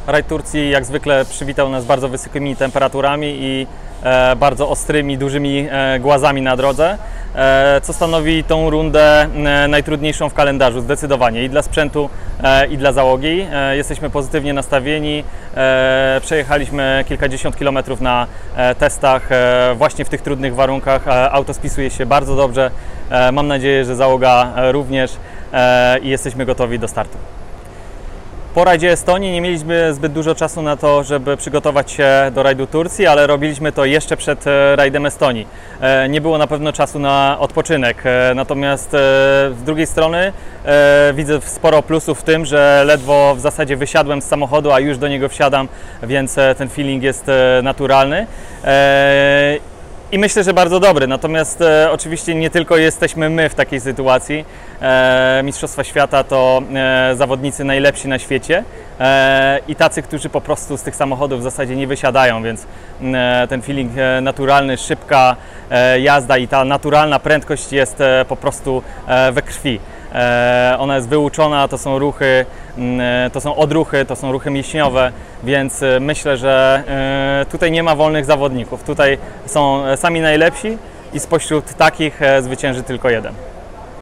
Rajd Turcji jak zwykle przywitał nas bardzo wysokimi temperaturami i bardzo ostrymi, dużymi głazami na drodze, co stanowi tą rundę najtrudniejszą w kalendarzu zdecydowanie i dla sprzętu, i dla załogi. Jesteśmy pozytywnie nastawieni, przejechaliśmy kilkadziesiąt kilometrów na testach właśnie w tych trudnych warunkach. Auto spisuje się bardzo dobrze, mam nadzieję, że załoga również i jesteśmy gotowi do startu. Po rajdzie Estonii nie mieliśmy zbyt dużo czasu na to, żeby przygotować się do rajdu Turcji, ale robiliśmy to jeszcze przed rajdem Estonii. Nie było na pewno czasu na odpoczynek, natomiast z drugiej strony widzę sporo plusów w tym, że ledwo w zasadzie wysiadłem z samochodu, a już do niego wsiadam, więc ten feeling jest naturalny. I myślę, że bardzo dobry, natomiast oczywiście nie tylko jesteśmy my w takiej sytuacji. Mistrzostwa Świata to zawodnicy najlepsi na świecie i tacy, którzy po prostu z tych samochodów w zasadzie nie wysiadają, więc ten feeling naturalny, szybka jazda i ta naturalna prędkość jest po prostu we krwi. Ona jest wyuczona, to są ruchy, to są odruchy, to są ruchy mięśniowe, więc myślę, że tutaj nie ma wolnych zawodników. Tutaj są sami najlepsi i spośród takich zwycięży tylko jeden.